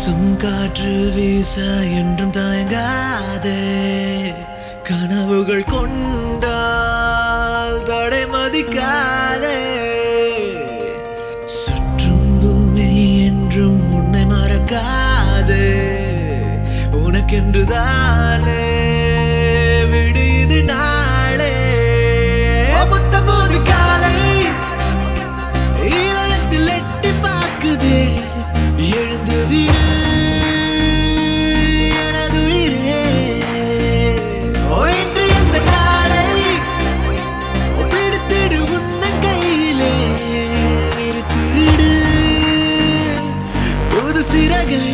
வீசும் காற்று வீச என்றும் தயங்காதே. கனவுகள் கொண்டால் தடை மதிக்காதே. சுற்றும் பூமி என்றும் உன்னை மறக்காதே. உனக்கென்றுதானே விடியுது நாளே. புத்தம்போது காலை இதயத்தில் எட்டி பார்க்குதே. எழுந்து விடு எனதுயிரே. இன்று இந்த நாளை பிடித்திடு உந்தன் கையிலே. இருத்திடு புது சிறகை.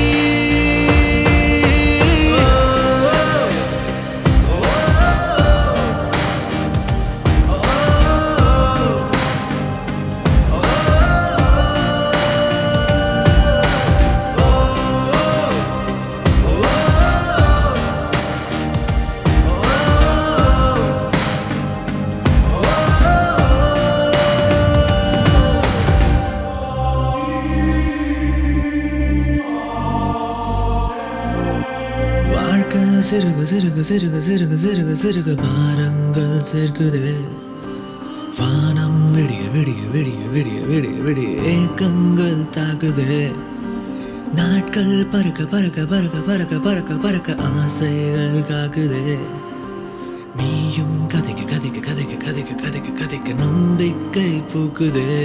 சிறுக சிறுக சிறுக சிறுக சிறுக சிறுக பாரங்கள் சேர்க்குதே. வானம் விடிய விடிய விடிய விடிய விடிய விடிய ஏக்கங்கள் தாக்குதே. நாட்கள் பறக்க பறக்க பறக்க பறக்க பறக்க பறக்க ஆசைகள் காக்குதே. நீயும் கதைக்க கதைக்க கதைக்க கதைக்க கதைக்க கதைக்க நம்பிக்கை பூக்குதே.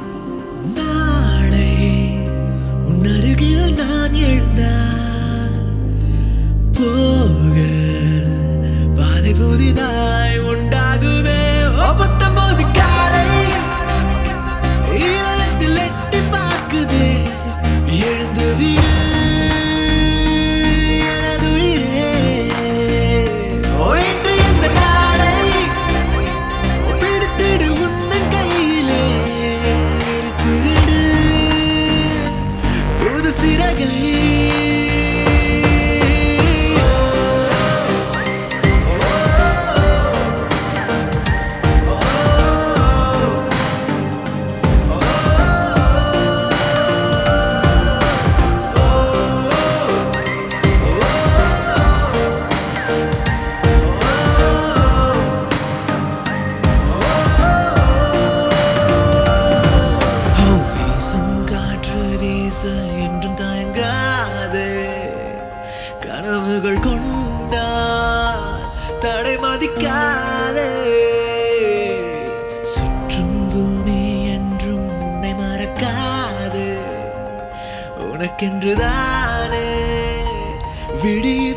நாளை உன் அருகில் நான் எழுந்தால் போக பாதை புதிதாய் உண்டாகுமே. புத்தம்போது காலை இதயத்தில் எட்டி பார்க்குதே. எழுந்து விடு எனதுயிரே. இன்று இந்த நாளை பிடித்திடு உந்தன் கையிலே. இருத்திடு புது சிறகை. என்றும் தயங்காதே. கனவுகள் கொண்டால் தடை மதிக்காதே. சுற்றும் பூமி என்றும் உன்னை மறக்காதே. உனக்கென்றுதானே விடிய